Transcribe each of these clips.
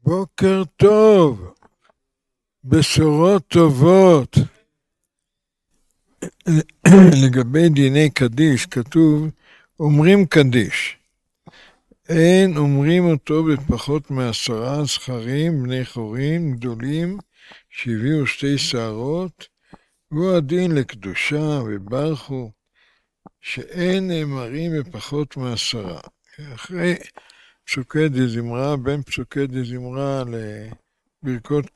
בוקר טוב, בשורות טובות. לגבי דיני קדיש כתוב, אומרים קדיש. אין אומרים אותו בפחות מ10 זכרים, בני חורין, גדולים, שהביאו 2 שערות, והוא הדין לקדושה וברכו, שאין נאמרים בפחות מ10. אחרי פסוקי דזמרה, בין פסוקי דזמרה לברכות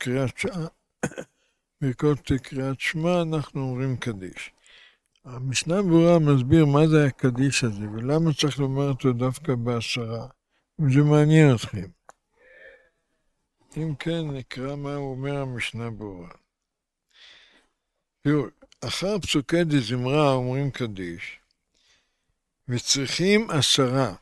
קריאת שמע, אנחנו אומרים קדיש. המשנה ברורה מסביר מה זה הקדיש הזה, ולמה צריך לומר אותו דווקא ב10, אם זה מעניין אתכם. אם כן, נקרא מה הוא אומר המשנה ברורה. תראו, אחר פסוקי דזמרה אומרים קדיש, וצריכים 10,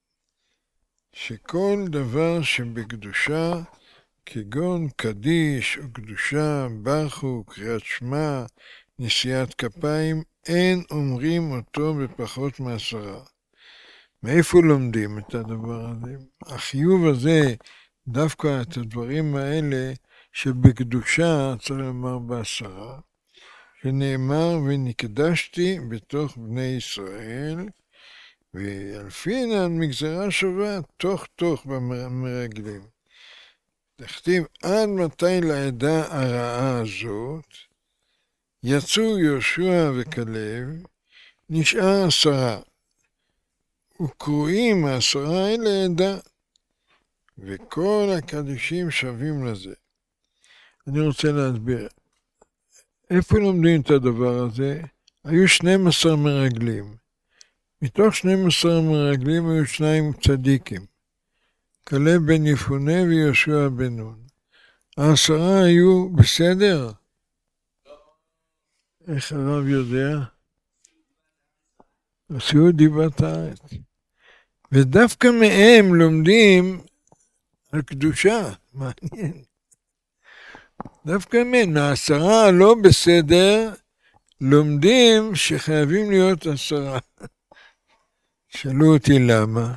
שכל דבר שבקדושה, כגון קדיש או קדושה, ברכו, קריאת שמע, נשיאת כפיים, אין אומרים אותו בפחות מ10. מאיפה לומדים את הדבר הזה? החיוב הזה, דווקא את הדברים האלה שבקדושה צריך לומר ב10, שנאמר ונקדשתי בתוך בני ישראל, ואלפינן מגזרה שווה תוך במרגלים. תכתיב עד מתי לעדה הרעה הזאת, יצאו יהושע וכלב, נשאר 10, וקרואים 10 האלה עדה, וכל הקדישים שווים לזה. אני רוצה להסביר, איפה לומדים את הדבר הזה? היו 12 מרגלים. מתוך 12 מרגלים היו 2 צדיקים, כלב בן יפונה ויהושע בן נון. 10 היו בסדר? איך הרב יודע? עשו דיבת הארץ. ודווקא מהם לומדים על קדושה, מעניין. דווקא מהם, 10 לא בסדר, לומדים שחייבים להיות 10. שאלו אותי למה?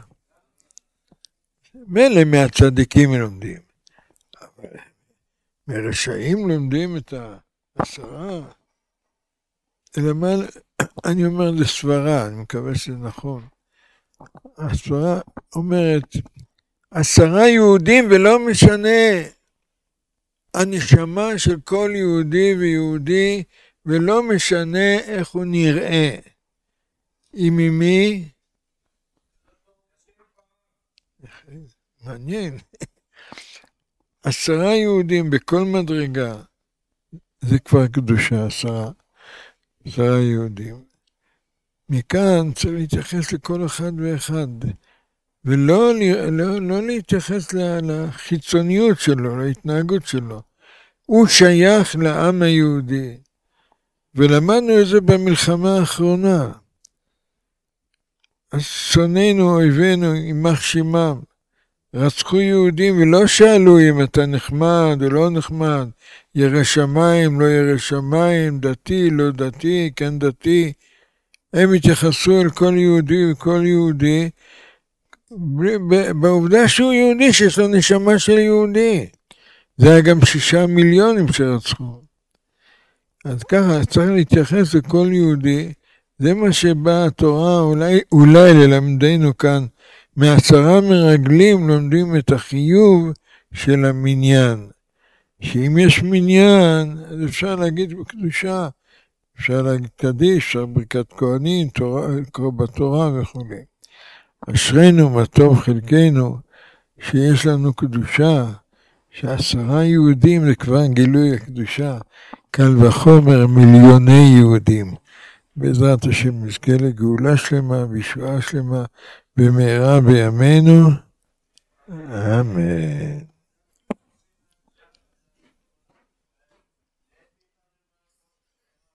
מילא מהצדיקים לומדים, אבל מרשעים לומדים את 10. אלא מה, אני אומר לסברה, אני מקווה שזה נכון. הסברה אומרת, 10 יהודים ולא משנה הנשמה של כל יהודי ויהודי, ולא משנה איך הוא נראה. אם ממי? מעניין. 10 יהודים בכל מדרגה, זה כבר קדושה, 10 יהודים. מכאן צריך להתייחס לכל אחד ואחד, ולא לא להתייחס לחיצוניות שלו, להתנהגות שלו. הוא שייך לעם היהודי, ולמדנו את זה במלחמה האחרונה. אז שונאינו, אויבינו, יימח שמם, רצחו יהודים ולא שאלו אם אתה נחמד או לא נחמד, ירא שמיים, לא ירא שמיים, דתי, לא דתי, כן דתי. הם התייחסו אל כל יהודי וכל יהודי, בעובדה שהוא יהודי, שיש לו נשמה של יהודי. זה היה גם 6 מיליונים שרצחו. אז ככה, צריך להתייחס לכל יהודי, זה מה שבאה התורה אולי ללמדנו כאן, מ10 מרגלים לומדים את החיוב של המניין. שאם יש מניין, אז אפשר להגיד בקדושה, אפשר להגיד קדיש, אפשר ברכת כהנים, לקרוא בתורה וכו'. אשרינו מה טוב חלקנו, שיש לנו קדושה, ש10 יהודים זה כבר גילוי הקדושה, קל וחומר מיליוני יהודים. בעזרת השם נזכה לגאולה שלמה וישועה שלמה במהרה בימינו. אמן.